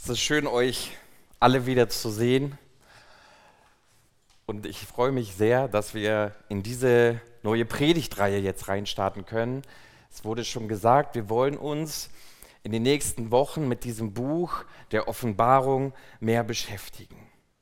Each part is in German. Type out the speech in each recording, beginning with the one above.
Es ist schön, euch alle wieder zu sehen. Und ich freue mich sehr, dass wir in diese neue Predigtreihe jetzt reinstarten können. Es wurde schon gesagt, wir wollen uns in den nächsten Wochen mit diesem Buch der Offenbarung mehr beschäftigen.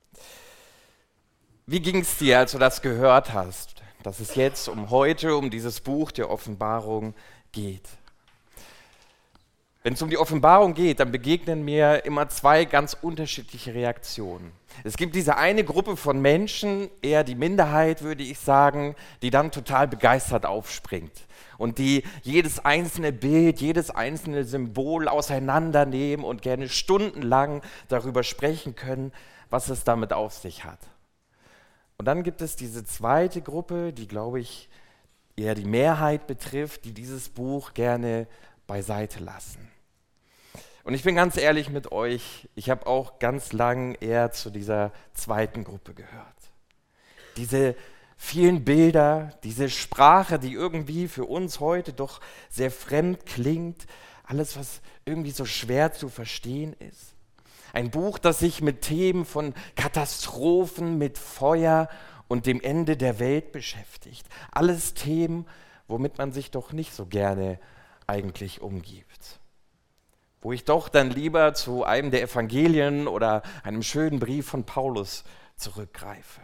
Wie ging es dir, als du das gehört hast, dass es jetzt um dieses Buch der Offenbarung geht? Wenn es um die Offenbarung geht, dann begegnen mir immer zwei ganz unterschiedliche Reaktionen. Es gibt diese eine Gruppe von Menschen, eher die Minderheit, würde ich sagen, die dann total begeistert aufspringt und die jedes einzelne Bild, jedes einzelne Symbol auseinandernehmen und gerne stundenlang darüber sprechen können, was es damit auf sich hat. Und dann gibt es diese zweite Gruppe, die, glaube ich, eher die Mehrheit betrifft, die dieses Buch gerne beiseite lassen. Und ich bin ganz ehrlich mit euch, ich habe auch ganz lang eher zu dieser zweiten Gruppe gehört. Diese vielen Bilder, diese Sprache, die irgendwie für uns heute doch sehr fremd klingt, alles, was irgendwie so schwer zu verstehen ist. Ein Buch, das sich mit Themen von Katastrophen, mit Feuer und dem Ende der Welt beschäftigt. Alles Themen, womit man sich doch nicht so gerne eigentlich umgibt. Wo ich doch dann lieber zu einem der Evangelien oder einem schönen Brief von Paulus zurückgreife.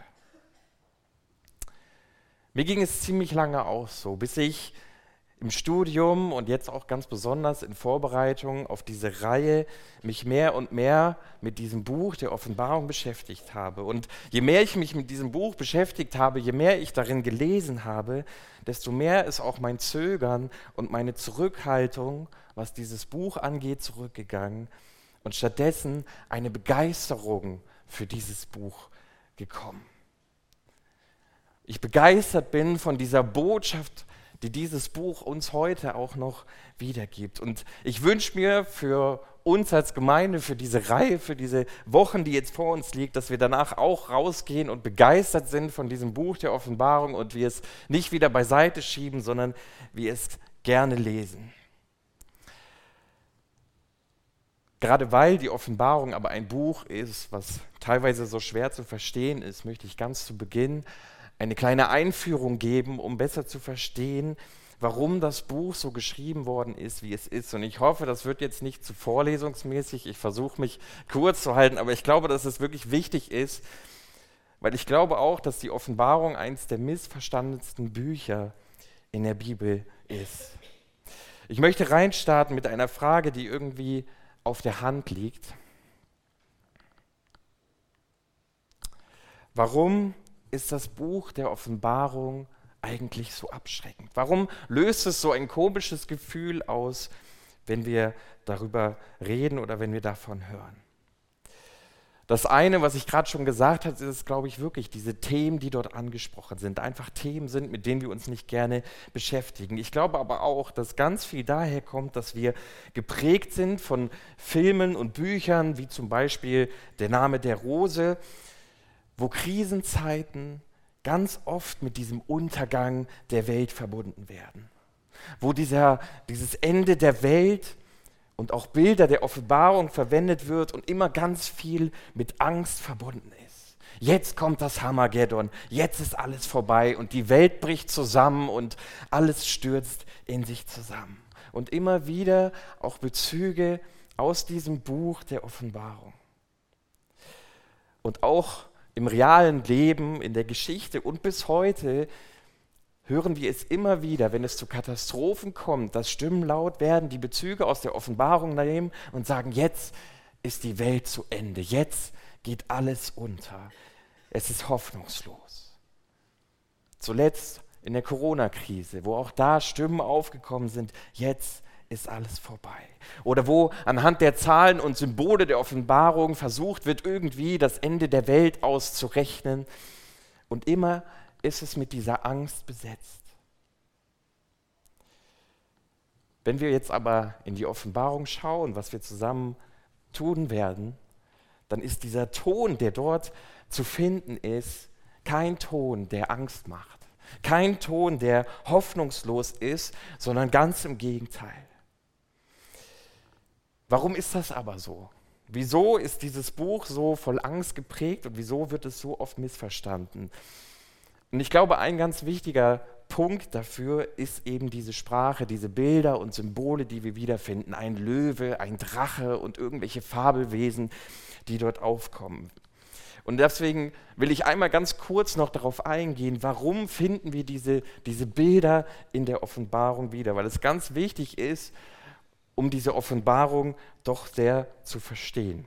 Mir ging es ziemlich lange auch so, bis ich im Studium und jetzt auch ganz besonders in Vorbereitung auf diese Reihe mich mehr und mehr mit diesem Buch der Offenbarung beschäftigt habe. Und je mehr ich mich mit diesem Buch beschäftigt habe, je mehr ich darin gelesen habe, desto mehr ist auch mein Zögern und meine Zurückhaltung, was dieses Buch angeht, zurückgegangen und stattdessen eine Begeisterung für dieses Buch gekommen. Ich begeistert bin von dieser Botschaft, die dieses Buch uns heute auch noch wiedergibt. Und ich wünsche mir für uns als Gemeinde, für diese Reihe, für diese Wochen, die jetzt vor uns liegt, dass wir danach auch rausgehen und begeistert sind von diesem Buch der Offenbarung und wir es nicht wieder beiseite schieben, sondern wir es gerne lesen. Gerade weil die Offenbarung aber ein Buch ist, was teilweise so schwer zu verstehen ist, möchte ich ganz zu Beginn eine kleine Einführung geben, um besser zu verstehen, warum das Buch so geschrieben worden ist, wie es ist. Und ich hoffe, das wird jetzt nicht zu vorlesungsmäßig. Ich versuche mich kurz zu halten, aber ich glaube, dass es wirklich wichtig ist, weil ich glaube auch, dass die Offenbarung eines der missverstandensten Bücher in der Bibel ist. Ich möchte reinstarten mit einer Frage, die irgendwie auf der Hand liegt. Warum ist das Buch der Offenbarung eigentlich so abschreckend? Warum löst es so ein komisches Gefühl aus, wenn wir darüber reden oder wenn wir davon hören? Das eine, was ich gerade schon gesagt habe, ist, glaube ich, wirklich diese Themen, die dort angesprochen sind, einfach Themen sind, mit denen wir uns nicht gerne beschäftigen. Ich glaube aber auch, dass ganz viel daher kommt, dass wir geprägt sind von Filmen und Büchern, wie zum Beispiel Der Name der Rose, wo Krisenzeiten ganz oft mit diesem Untergang der Welt verbunden werden. Wo dieses Ende der Welt und auch Bilder der Offenbarung verwendet wird und immer ganz viel mit Angst verbunden ist. Jetzt kommt das Armageddon, jetzt ist alles vorbei und die Welt bricht zusammen und alles stürzt in sich zusammen. Und immer wieder auch Bezüge aus diesem Buch der Offenbarung. Und auch im realen Leben, in der Geschichte und bis heute hören wir es immer wieder, wenn es zu Katastrophen kommt, dass Stimmen laut werden, die Bezüge aus der Offenbarung nehmen und sagen, jetzt ist die Welt zu Ende, jetzt geht alles unter, es ist hoffnungslos. Zuletzt in der Corona-Krise, wo auch da Stimmen aufgekommen sind, jetzt ist alles vorbei. Oder wo anhand der Zahlen und Symbole der Offenbarung versucht wird, irgendwie das Ende der Welt auszurechnen. Und immer ist es mit dieser Angst besetzt. Wenn wir jetzt aber in die Offenbarung schauen, was wir zusammen tun werden, dann ist dieser Ton, der dort zu finden ist, kein Ton, der Angst macht. Kein Ton, der hoffnungslos ist, sondern ganz im Gegenteil. Warum ist das aber so? Wieso ist dieses Buch so voll Angst geprägt und wieso wird es so oft missverstanden? Und ich glaube, ein ganz wichtiger Punkt dafür ist eben diese Sprache, diese Bilder und Symbole, die wir wiederfinden. Ein Löwe, ein Drache und irgendwelche Fabelwesen, die dort aufkommen. Und deswegen will ich einmal ganz kurz noch darauf eingehen, warum finden wir diese Bilder in der Offenbarung wieder? Weil es ganz wichtig ist, um diese Offenbarung doch sehr zu verstehen.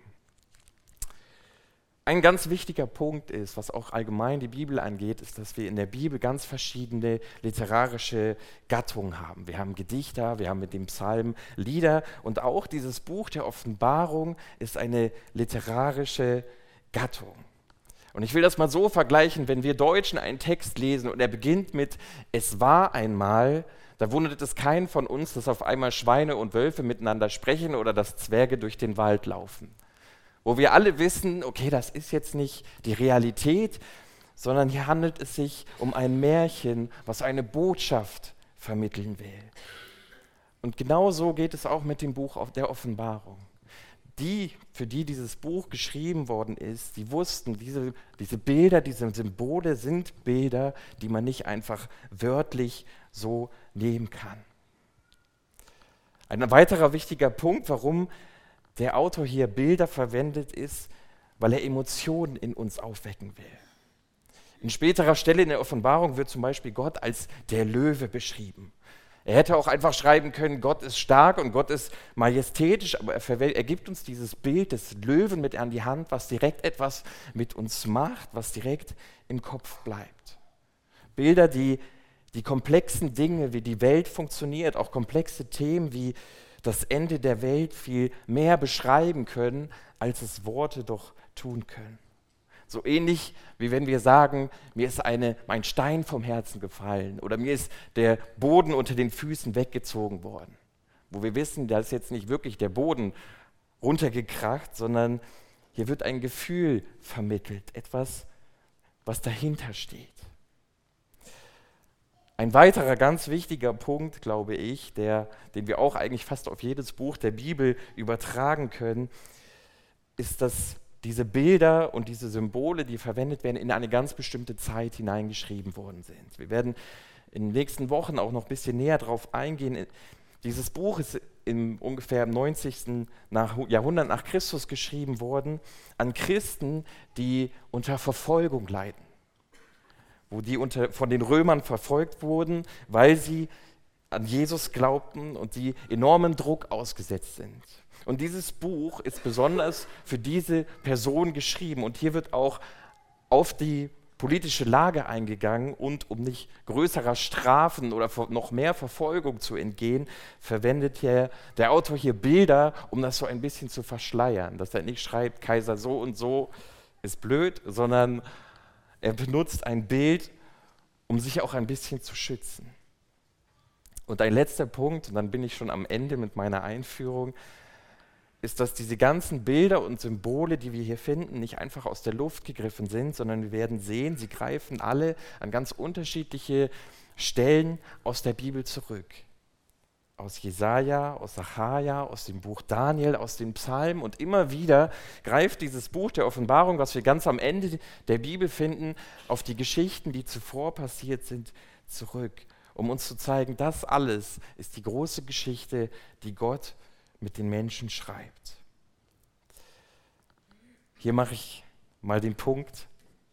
Ein ganz wichtiger Punkt ist, was auch allgemein die Bibel angeht, ist, dass wir in der Bibel ganz verschiedene literarische Gattungen haben. Wir haben Gedichter, wir haben mit dem Psalm Lieder und auch dieses Buch der Offenbarung ist eine literarische Gattung. Und ich will das mal so vergleichen, wenn wir Deutschen einen Text lesen und er beginnt mit „Es war einmal", da wundert es keinen von uns, dass auf einmal Schweine und Wölfe miteinander sprechen oder dass Zwerge durch den Wald laufen. Wo wir alle wissen, okay, das ist jetzt nicht die Realität, sondern hier handelt es sich um ein Märchen, was eine Botschaft vermitteln will. Und genau so geht es auch mit dem Buch der Offenbarung. Die, für die dieses Buch geschrieben worden ist, die wussten, diese Bilder, diese Symbole sind Bilder, die man nicht einfach wörtlich so nehmen kann. Ein weiterer wichtiger Punkt, warum der Autor hier Bilder verwendet, ist, weil er Emotionen in uns aufwecken will. In späterer Stelle in der Offenbarung wird zum Beispiel Gott als der Löwe beschrieben. Er hätte auch einfach schreiben können, Gott ist stark und Gott ist majestätisch, aber er gibt uns dieses Bild des Löwen mit an die Hand, was direkt etwas mit uns macht, was direkt im Kopf bleibt. Bilder, die komplexen Dinge, wie die Welt funktioniert, auch komplexe Themen wie das Ende der Welt viel mehr beschreiben können, als es Worte doch tun können. So ähnlich wie wenn wir sagen, mir ist mein Stein vom Herzen gefallen oder mir ist der Boden unter den Füßen weggezogen worden. Wo wir wissen, da ist jetzt nicht wirklich der Boden runtergekracht, sondern hier wird ein Gefühl vermittelt, etwas, was dahinter steht. Ein weiterer ganz wichtiger Punkt, glaube ich, den wir auch eigentlich fast auf jedes Buch der Bibel übertragen können, ist, dass diese Bilder und diese Symbole, die verwendet werden, in eine ganz bestimmte Zeit hineingeschrieben worden sind. Wir werden in den nächsten Wochen auch noch ein bisschen näher darauf eingehen. Dieses Buch ist ungefähr im 90. Jahrhundert nach Christus geschrieben worden an Christen, die unter Verfolgung leiden, wo die von den Römern verfolgt wurden, weil sie an Jesus glaubten und die enormen Druck ausgesetzt sind. Und dieses Buch ist besonders für diese Person geschrieben. Und hier wird auch auf die politische Lage eingegangen und um nicht größerer Strafen oder noch mehr Verfolgung zu entgehen, verwendet der Autor hier Bilder, um das so ein bisschen zu verschleiern. Dass er nicht schreibt, Kaiser so und so ist blöd, sondern er benutzt ein Bild, um sich auch ein bisschen zu schützen. Und ein letzter Punkt, und dann bin ich schon am Ende mit meiner Einführung, ist, dass diese ganzen Bilder und Symbole, die wir hier finden, nicht einfach aus der Luft gegriffen sind, sondern wir werden sehen, sie greifen alle an ganz unterschiedliche Stellen aus der Bibel zurück. Aus Jesaja, aus Sacharja, aus dem Buch Daniel, aus den Psalmen und immer wieder greift dieses Buch der Offenbarung, was wir ganz am Ende der Bibel finden, auf die Geschichten, die zuvor passiert sind, zurück, um uns zu zeigen, das alles ist die große Geschichte, die Gott mit den Menschen schreibt. Hier mache ich mal den Punkt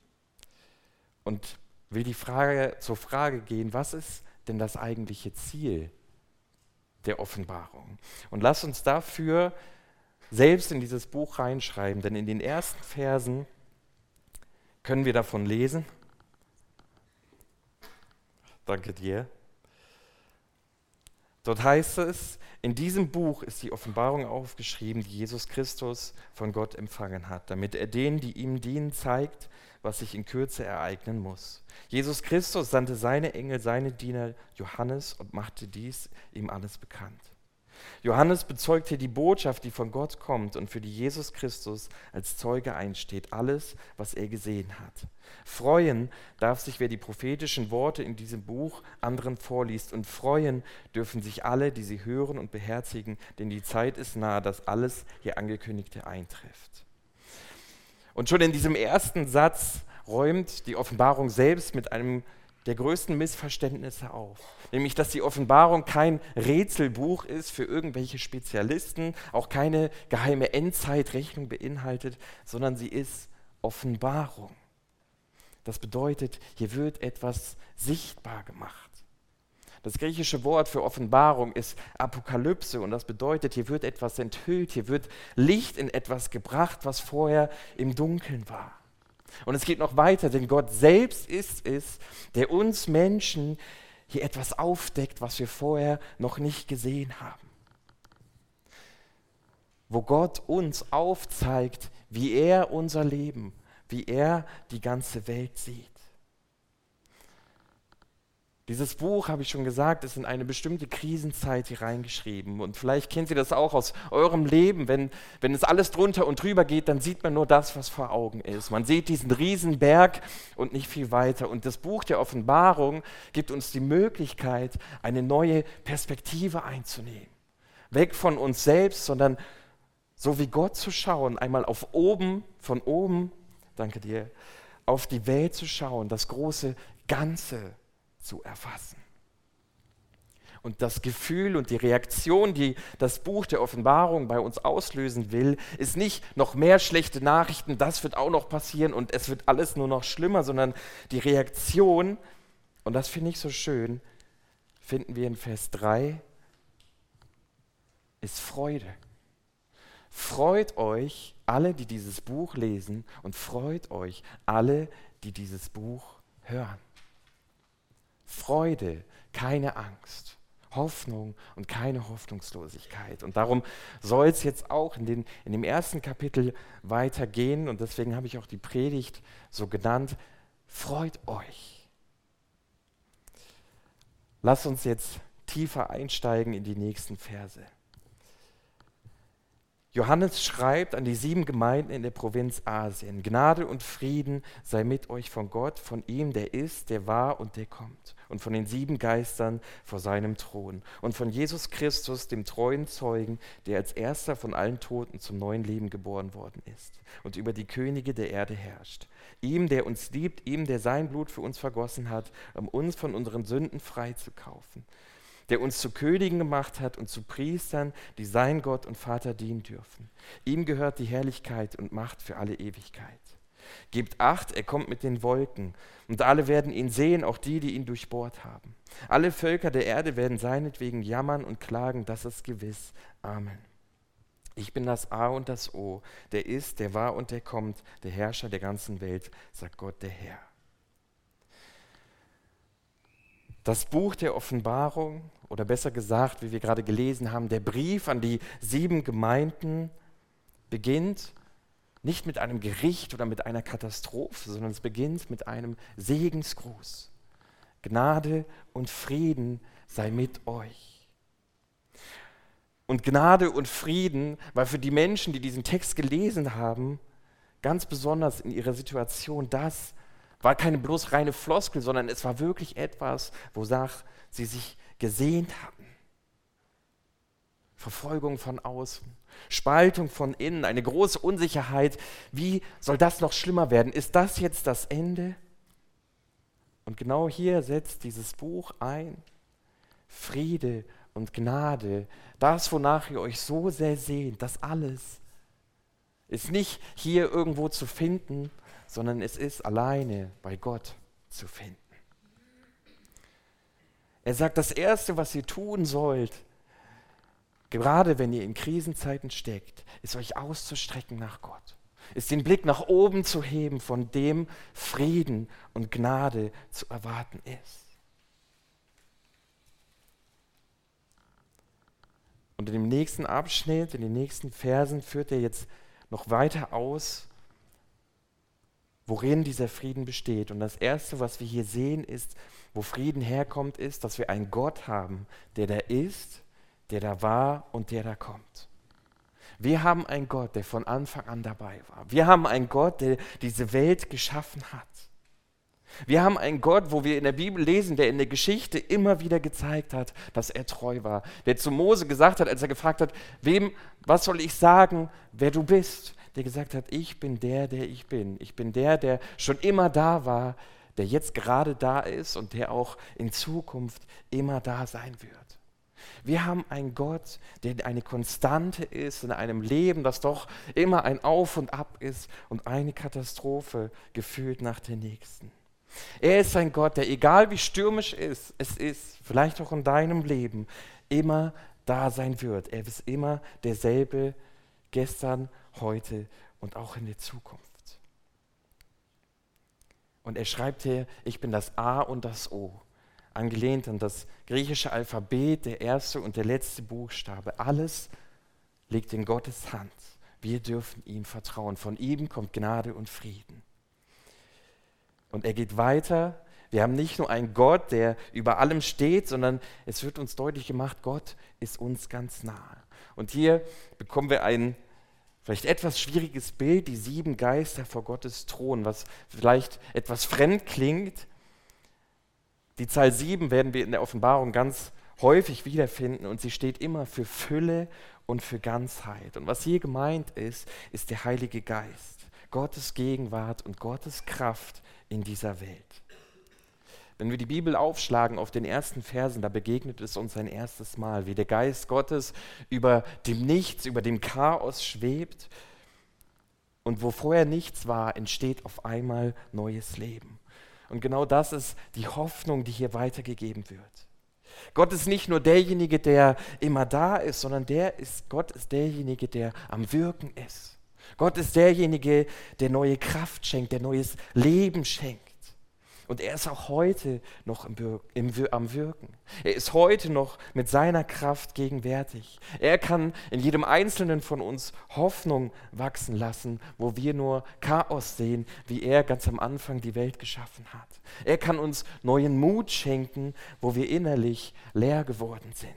und will zur Frage gehen, was ist denn das eigentliche Ziel der Offenbarung? Und lasst uns dafür selbst in dieses Buch reinschreiben, denn in den ersten Versen können wir davon lesen. Danke dir. Dort heißt es, in diesem Buch ist die Offenbarung aufgeschrieben, die Jesus Christus von Gott empfangen hat, damit er denen, die ihm dienen, zeigt, was sich in Kürze ereignen muss. Jesus Christus sandte seine Engel, seine Diener Johannes und machte dies ihm alles bekannt. Johannes bezeugt hier die Botschaft, die von Gott kommt und für die Jesus Christus als Zeuge einsteht, alles, was er gesehen hat. Freuen darf sich, wer die prophetischen Worte in diesem Buch anderen vorliest, und freuen dürfen sich alle, die sie hören und beherzigen, denn die Zeit ist nahe, dass alles hier Angekündigte eintrifft. Und schon in diesem ersten Satz räumt die Offenbarung selbst mit einem der größten Missverständnisse auf. Nämlich, dass die Offenbarung kein Rätselbuch ist für irgendwelche Spezialisten, auch keine geheime Endzeitrechnung beinhaltet, sondern sie ist Offenbarung. Das bedeutet, hier wird etwas sichtbar gemacht. Das griechische Wort für Offenbarung ist Apokalypse und das bedeutet, hier wird etwas enthüllt, hier wird Licht in etwas gebracht, was vorher im Dunkeln war. Und es geht noch weiter, denn Gott selbst ist es, der uns Menschen hier etwas aufdeckt, was wir vorher noch nicht gesehen haben. Wo Gott uns aufzeigt, wie er unser Leben, wie er die ganze Welt sieht. Dieses Buch, habe ich schon gesagt, ist in eine bestimmte Krisenzeit hier reingeschrieben. Und vielleicht kennt ihr das auch aus eurem Leben. Wenn es alles drunter und drüber geht, dann sieht man nur das, was vor Augen ist. Man sieht diesen Riesenberg und nicht viel weiter. Und das Buch der Offenbarung gibt uns die Möglichkeit, eine neue Perspektive einzunehmen. Weg von uns selbst, sondern so wie Gott zu schauen, einmal auf oben, von oben, danke dir, auf die Welt zu schauen, das große Ganze zu erfassen. Und das Gefühl und die Reaktion, die das Buch der Offenbarung bei uns auslösen will, ist nicht noch mehr schlechte Nachrichten, das wird auch noch passieren und es wird alles nur noch schlimmer, sondern die Reaktion, und das finde ich so schön, finden wir in Vers 3, ist Freude. Freut euch alle, die dieses Buch lesen, und freut euch alle, die dieses Buch hören. Freude, keine Angst, Hoffnung und keine Hoffnungslosigkeit. Und darum soll es jetzt auch in dem ersten Kapitel weitergehen. Und deswegen habe ich auch die Predigt so genannt, freut euch. Lasst uns jetzt tiefer einsteigen in die nächsten Verse. Johannes schreibt an die 7 Gemeinden in der Provinz Asien: Gnade und Frieden sei mit euch von Gott, von ihm, der ist, der war und der kommt, und von den 7 Geistern vor seinem Thron, und von Jesus Christus, dem treuen Zeugen, der als erster von allen Toten zum neuen Leben geboren worden ist und über die Könige der Erde herrscht. Ihm, der uns liebt, ihm, der sein Blut für uns vergossen hat, um uns von unseren Sünden freizukaufen, der uns zu Königen gemacht hat und zu Priestern, die sein Gott und Vater dienen dürfen. Ihm gehört die Herrlichkeit und Macht für alle Ewigkeit. Gebt Acht, er kommt mit den Wolken, und alle werden ihn sehen, auch die, die ihn durchbohrt haben. Alle Völker der Erde werden seinetwegen jammern und klagen, das ist gewiss. Amen. Ich bin das A und das O, der ist, der war und der kommt, der Herrscher der ganzen Welt, sagt Gott der Herr. Das Buch der Offenbarung, oder besser gesagt, wie wir gerade gelesen haben, der Brief an die 7 Gemeinden beginnt nicht mit einem Gericht oder mit einer Katastrophe, sondern es beginnt mit einem Segensgruß. Gnade und Frieden sei mit euch. Und Gnade und Frieden war für die Menschen, die diesen Text gelesen haben, ganz besonders in ihrer Situation das, war keine bloß reine Floskel, sondern es war wirklich etwas, wonach sie sich gesehnt hatten. Verfolgung von außen, Spaltung von innen, eine große Unsicherheit. Wie soll das noch schlimmer werden? Ist das jetzt das Ende? Und genau hier setzt dieses Buch ein. Friede und Gnade, das, wonach ihr euch so sehr sehnt, das alles, ist nicht hier irgendwo zu finden, sondern es ist alleine bei Gott zu finden. Er sagt, das Erste, was ihr tun sollt, gerade wenn ihr in Krisenzeiten steckt, ist euch auszustrecken nach Gott, ist den Blick nach oben zu heben, von dem Frieden und Gnade zu erwarten ist. Und in dem nächsten Abschnitt, in den nächsten Versen führt er jetzt noch weiter aus, worin dieser Frieden besteht. Und das Erste, was wir hier sehen, ist, wo Frieden herkommt, ist, dass wir einen Gott haben, der da ist, der da war und der da kommt. Wir haben einen Gott, der von Anfang an dabei war. Wir haben einen Gott, der diese Welt geschaffen hat. Wir haben einen Gott, wo wir in der Bibel lesen, der in der Geschichte immer wieder gezeigt hat, dass er treu war. Der zu Mose gesagt hat, als er gefragt hat, was soll ich sagen, wer du bist? Der gesagt hat, ich bin der ich bin. Ich bin der schon immer da war, der jetzt gerade da ist und der auch in Zukunft immer da sein wird. Wir haben einen Gott, der eine Konstante ist in einem Leben, das doch immer ein Auf und Ab ist und eine Katastrophe gefühlt nach der nächsten. Er ist ein Gott, der, egal wie stürmisch es ist, vielleicht auch in deinem Leben, immer da sein wird. Er ist immer derselbe, gestern, heute und auch in der Zukunft. Und er schreibt hier, ich bin das A und das O, angelehnt an das griechische Alphabet, der erste und der letzte Buchstabe. Alles liegt in Gottes Hand. Wir dürfen ihm vertrauen. Von ihm kommt Gnade und Frieden. Und er geht weiter. Wir haben nicht nur einen Gott, der über allem steht, sondern es wird uns deutlich gemacht, Gott ist uns ganz nahe. Und hier bekommen wir ein vielleicht etwas schwieriges Bild, die 7 Geister vor Gottes Thron, was vielleicht etwas fremd klingt. Die Zahl 7 werden wir in der Offenbarung ganz häufig wiederfinden und sie steht immer für Fülle und für Ganzheit. Und was hier gemeint ist, ist der Heilige Geist, Gottes Gegenwart und Gottes Kraft in dieser Welt. Wenn wir die Bibel aufschlagen auf den ersten Versen, da begegnet es uns ein erstes Mal, wie der Geist Gottes über dem Nichts, über dem Chaos schwebt und wo vorher nichts war, entsteht auf einmal neues Leben. Und genau das ist die Hoffnung, die hier weitergegeben wird. Gott ist nicht nur derjenige, der immer da ist, sondern Gott ist derjenige, der am Wirken ist. Gott ist derjenige, der neue Kraft schenkt, der neues Leben schenkt. Und er ist auch heute noch am Wirken. Er ist heute noch mit seiner Kraft gegenwärtig. Er kann in jedem Einzelnen von uns Hoffnung wachsen lassen, wo wir nur Chaos sehen, wie er ganz am Anfang die Welt geschaffen hat. Er kann uns neuen Mut schenken, wo wir innerlich leer geworden sind.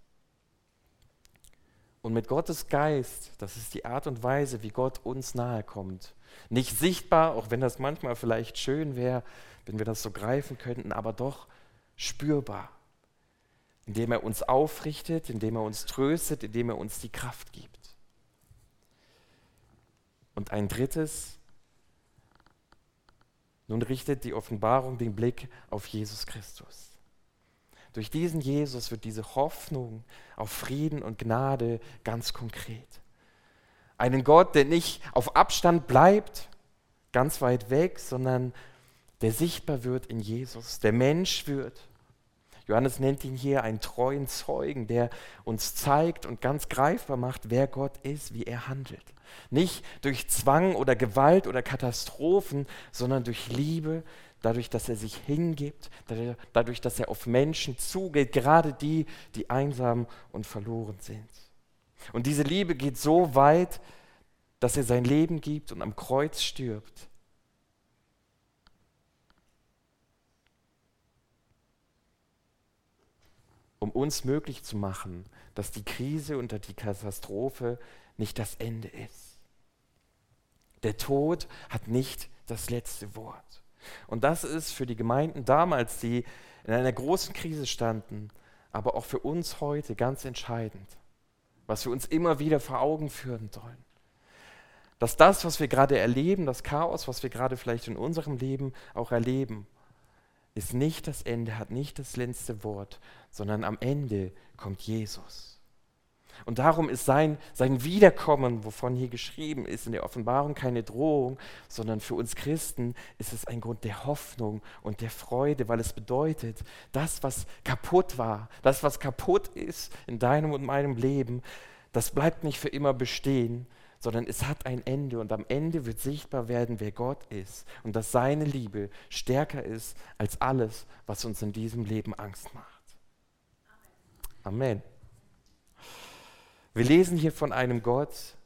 Und mit Gottes Geist, das ist die Art und Weise, wie Gott uns nahe kommt. Nicht sichtbar, auch wenn das manchmal vielleicht schön wäre, wenn wir das so greifen könnten, aber doch spürbar, indem er uns aufrichtet, indem er uns tröstet, indem er uns die Kraft gibt. Und ein drittes, nun richtet die Offenbarung den Blick auf Jesus Christus. Durch diesen Jesus wird diese Hoffnung auf Frieden und Gnade ganz konkret. Einen Gott, der nicht auf Abstand bleibt, ganz weit weg, sondern der sichtbar wird in Jesus, der Mensch wird. Johannes nennt ihn hier einen treuen Zeugen, der uns zeigt und ganz greifbar macht, wer Gott ist, wie er handelt. Nicht durch Zwang oder Gewalt oder Katastrophen, sondern durch Liebe, dadurch, dass er sich hingibt, dadurch, dass er auf Menschen zugeht, gerade die, die einsam und verloren sind. Und diese Liebe geht so weit, dass er sein Leben gibt und am Kreuz stirbt. Um uns möglich zu machen, dass die Krise und die Katastrophe nicht das Ende ist. Der Tod hat nicht das letzte Wort. Und das ist für die Gemeinden damals, die in einer großen Krise standen, aber auch für uns heute ganz entscheidend, was wir uns immer wieder vor Augen führen sollen. Dass das, was wir gerade erleben, das Chaos, was wir gerade vielleicht in unserem Leben auch erleben, ist nicht das Ende, hat nicht das letzte Wort, sondern am Ende kommt Jesus. Und darum ist sein Wiederkommen, wovon hier geschrieben ist, in der Offenbarung keine Drohung, sondern für uns Christen ist es ein Grund der Hoffnung und der Freude, weil es bedeutet, das, was kaputt war, das, was kaputt ist in deinem und meinem Leben, das bleibt nicht für immer bestehen, sondern es hat ein Ende und am Ende wird sichtbar werden, wer Gott ist und dass seine Liebe stärker ist als alles, was uns in diesem Leben Angst macht. Amen. Wir lesen hier von einem Gott,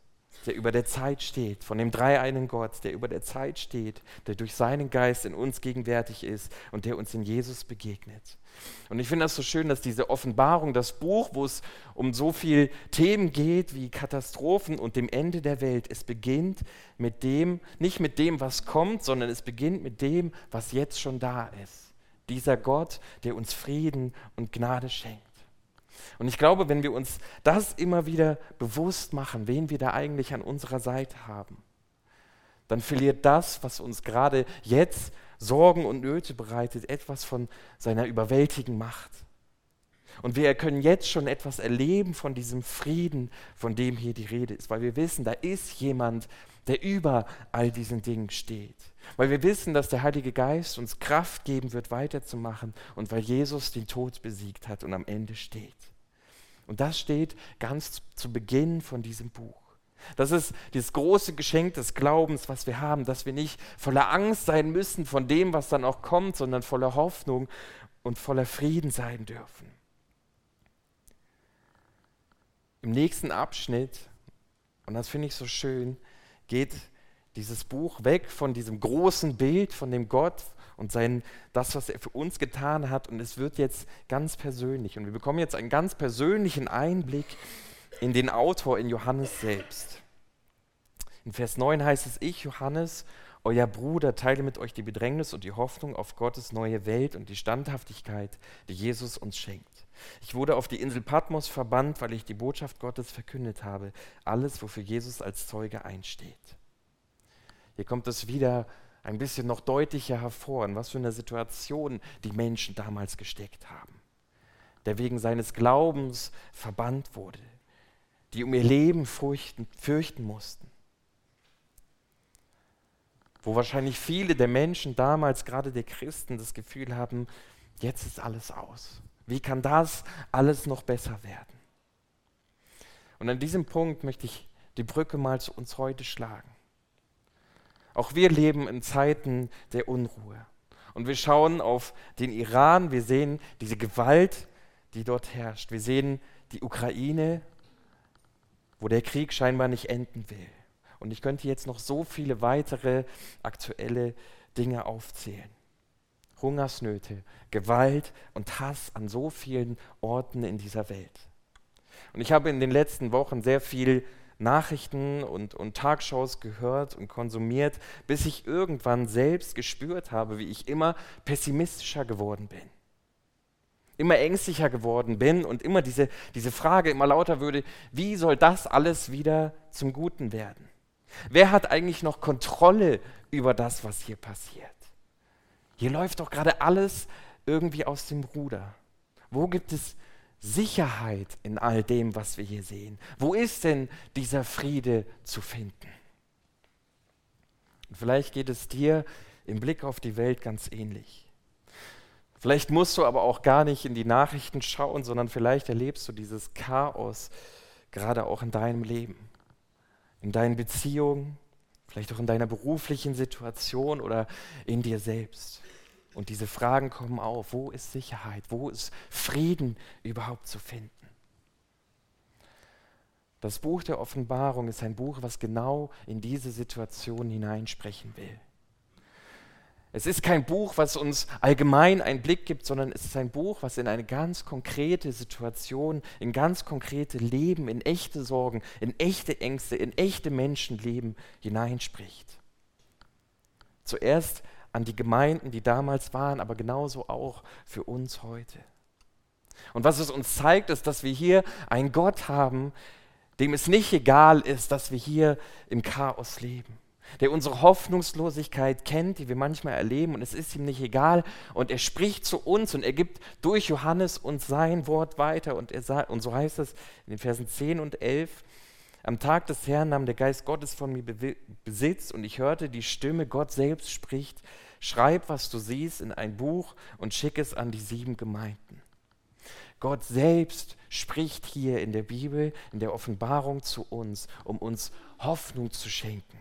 der über der Zeit steht, von dem dreieinen Gott, der über der Zeit steht, der durch seinen Geist in uns gegenwärtig ist und der uns in Jesus begegnet. Und ich finde das so schön, dass diese Offenbarung, das Buch, wo es um so viele Themen geht wie Katastrophen und dem Ende der Welt, es beginnt mit dem, nicht mit dem, was kommt, sondern es beginnt mit dem, was jetzt schon da ist. Dieser Gott, der uns Frieden und Gnade schenkt. Und ich glaube, wenn wir uns das immer wieder bewusst machen, wen wir da eigentlich an unserer Seite haben, dann verliert das, was uns gerade jetzt Sorgen und Nöte bereitet, etwas von seiner überwältigenden Macht. Und wir können jetzt schon etwas erleben von diesem Frieden, von dem hier die Rede ist, weil wir wissen, da ist jemand, der über all diesen Dingen steht. Weil wir wissen, dass der Heilige Geist uns Kraft geben wird, weiterzumachen und weil Jesus den Tod besiegt hat und am Ende steht. Und das steht ganz zu Beginn von diesem Buch. Das ist dieses große Geschenk des Glaubens, was wir haben, dass wir nicht voller Angst sein müssen von dem, was dann auch kommt, sondern voller Hoffnung und voller Frieden sein dürfen. Im nächsten Abschnitt, und das finde ich so schön, geht dieses Buch weg von diesem großen Bild, von dem Gott und das, was er für uns getan hat, und es wird jetzt ganz persönlich. Und wir bekommen jetzt einen ganz persönlichen Einblick in den Autor, in Johannes selbst. In Vers 9 heißt es: Ich, Johannes, euer Bruder, teile mit euch die Bedrängnis und die Hoffnung auf Gottes neue Welt und die Standhaftigkeit, die Jesus uns schenkt. Ich wurde auf die Insel Patmos verbannt, weil ich die Botschaft Gottes verkündet habe, alles, wofür Jesus als Zeuge einsteht. Hier kommt es wieder ein bisschen noch deutlicher hervor, in was für einer Situation die Menschen damals gesteckt haben, der wegen seines Glaubens verbannt wurde, die um ihr Leben fürchten mussten. Wo wahrscheinlich viele der Menschen damals, gerade der Christen, das Gefühl haben, jetzt ist alles aus. Wie kann das alles noch besser werden? Und an diesem Punkt möchte ich die Brücke mal zu uns heute schlagen. Auch wir leben in Zeiten der Unruhe. Und wir schauen auf den Iran, wir sehen diese Gewalt, die dort herrscht. Wir sehen die Ukraine, wo der Krieg scheinbar nicht enden will. Und ich könnte jetzt noch so viele weitere aktuelle Dinge aufzählen. Hungersnöte, Gewalt und Hass an so vielen Orten in dieser Welt. Und ich habe in den letzten Wochen sehr viel Nachrichten und Tagschaus gehört und konsumiert, bis ich irgendwann selbst gespürt habe, wie ich immer pessimistischer geworden bin. Immer ängstlicher geworden bin und immer diese Frage immer lauter würde, wie soll das alles wieder zum Guten werden? Wer hat eigentlich noch Kontrolle über das, was hier passiert? Hier läuft doch gerade alles irgendwie aus dem Ruder. Wo gibt es Sicherheit in all dem, was wir hier sehen? Wo ist denn dieser Friede zu finden? Und vielleicht geht es dir im Blick auf die Welt ganz ähnlich. Vielleicht musst du aber auch gar nicht in die Nachrichten schauen, sondern vielleicht erlebst du dieses Chaos gerade auch in deinem Leben, in deinen Beziehungen, vielleicht auch in deiner beruflichen Situation oder in dir selbst. Und diese Fragen kommen auf: Wo ist Sicherheit? Wo ist Frieden überhaupt zu finden? Das Buch der Offenbarung ist ein Buch, was genau in diese Situation hineinsprechen will. Es ist kein Buch, was uns allgemein einen Blick gibt, sondern es ist ein Buch, was in eine ganz konkrete Situation, in ganz konkrete Leben, in echte Sorgen, in echte Ängste, in echte Menschenleben hineinspricht. Zuerst an die Gemeinden, die damals waren, aber genauso auch für uns heute. Und was es uns zeigt, ist, dass wir hier einen Gott haben, dem es nicht egal ist, dass wir hier im Chaos leben, der unsere Hoffnungslosigkeit kennt, die wir manchmal erleben, und es ist ihm nicht egal, und er spricht zu uns und er gibt durch Johannes uns sein Wort weiter, und so heißt es in den Versen 10 und 11: Am Tag des Herrn nahm der Geist Gottes von mir Besitz, und ich hörte die Stimme, Gott selbst spricht: Schreib, was du siehst, in ein Buch und schick es an die 7 Gemeinden. Gott selbst spricht hier in der Bibel, in der Offenbarung zu uns, um uns Hoffnung zu schenken.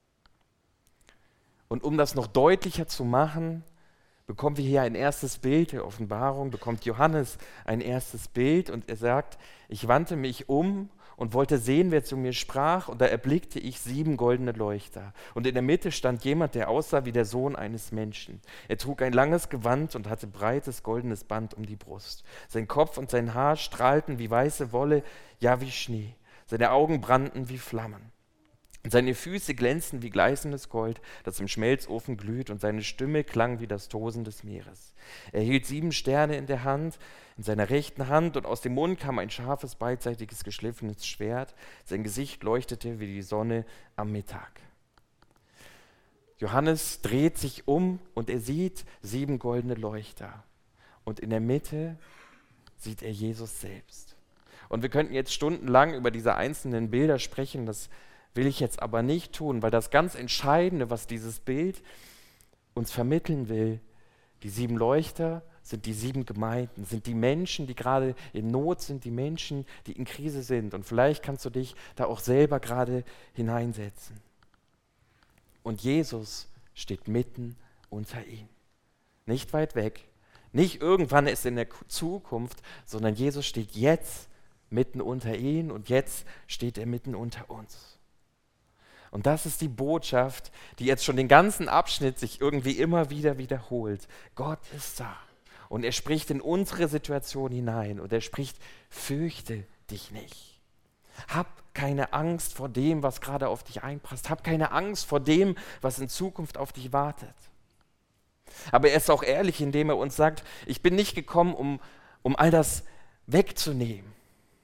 Und um das noch deutlicher zu machen, bekommen wir hier ein erstes Bild der Offenbarung, bekommt Johannes ein erstes Bild, und er sagt: Ich wandte mich um und wollte sehen, wer zu mir sprach, und da erblickte ich 7 goldene Leuchter. Und in der Mitte stand jemand, der aussah wie der Sohn eines Menschen. Er trug ein langes Gewand und hatte breites goldenes Band um die Brust. Sein Kopf und sein Haar strahlten wie weiße Wolle, ja wie Schnee. Seine Augen brannten wie Flammen. Und seine Füße glänzten wie gleißendes Gold, das im Schmelzofen glüht, und seine Stimme klang wie das Tosen des Meeres. Er hielt 7 Sterne in der Hand, in seiner rechten Hand, und aus dem Mund kam ein scharfes, beidseitiges, geschliffenes Schwert. Sein Gesicht leuchtete wie die Sonne am Mittag. Johannes dreht sich um und er sieht 7 goldene Leuchter. Und in der Mitte sieht er Jesus selbst. Und wir könnten jetzt stundenlang über diese einzelnen Bilder sprechen, das will ich jetzt aber nicht tun, weil das ganz Entscheidende, was dieses Bild uns vermitteln will, die 7 Leuchter sind die 7 Gemeinden, sind die Menschen, die gerade in Not sind, die Menschen, die in Krise sind. Und vielleicht kannst du dich da auch selber gerade hineinsetzen. Und Jesus steht mitten unter ihnen. Nicht weit weg, nicht irgendwann ist in der Zukunft, sondern Jesus steht jetzt mitten unter ihnen und jetzt steht er mitten unter uns. Und das ist die Botschaft, die jetzt schon den ganzen Abschnitt sich irgendwie immer wieder wiederholt. Gott ist da und er spricht in unsere Situation hinein und er spricht, fürchte dich nicht. Hab keine Angst vor dem, was gerade auf dich einprasst. Hab keine Angst vor dem, was in Zukunft auf dich wartet. Aber er ist auch ehrlich, indem er uns sagt, ich bin nicht gekommen, um all das wegzunehmen.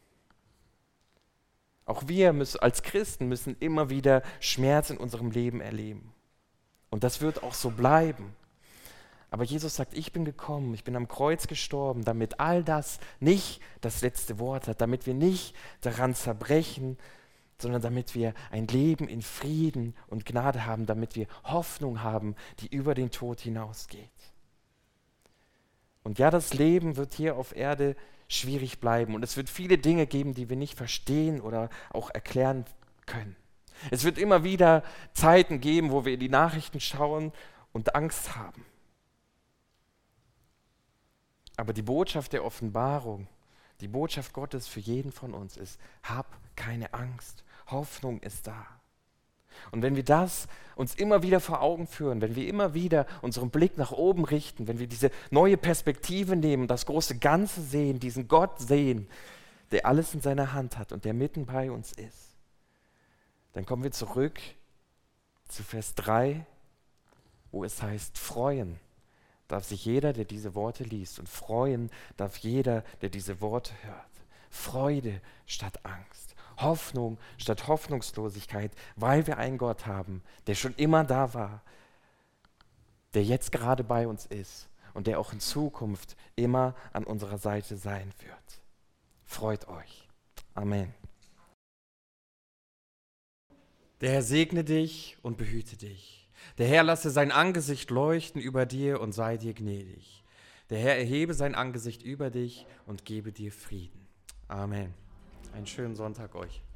Auch wir als Christen müssen immer wieder Schmerz in unserem Leben erleben. Und das wird auch so bleiben. Aber Jesus sagt, ich bin gekommen, ich bin am Kreuz gestorben, damit all das nicht das letzte Wort hat, damit wir nicht daran zerbrechen, sondern damit wir ein Leben in Frieden und Gnade haben, damit wir Hoffnung haben, die über den Tod hinausgeht. Und ja, das Leben wird hier auf Erde schwierig bleiben und es wird viele Dinge geben, die wir nicht verstehen oder auch erklären können. Es wird immer wieder Zeiten geben, wo wir in die Nachrichten schauen und Angst haben. Aber die Botschaft der Offenbarung, die Botschaft Gottes für jeden von uns ist, hab keine Angst, Hoffnung ist da. Und wenn wir das uns immer wieder vor Augen führen, wenn wir immer wieder unseren Blick nach oben richten, wenn wir diese neue Perspektive nehmen, das große Ganze sehen, diesen Gott sehen, der alles in seiner Hand hat und der mitten bei uns ist, dann kommen wir zurück zu Vers 3, wo es heißt, freuen darf sich jeder, der diese Worte liest, und freuen darf jeder, der diese Worte hört. Freude statt Angst. Hoffnung statt Hoffnungslosigkeit, weil wir einen Gott haben, der schon immer da war, der jetzt gerade bei uns ist und der auch in Zukunft immer an unserer Seite sein wird. Freut euch. Amen. Der Herr segne dich und behüte dich. Der Herr lasse sein Angesicht leuchten über dir und sei dir gnädig. Der Herr erhebe sein Angesicht über dich und gebe dir Frieden. Amen. Einen schönen Sonntag euch.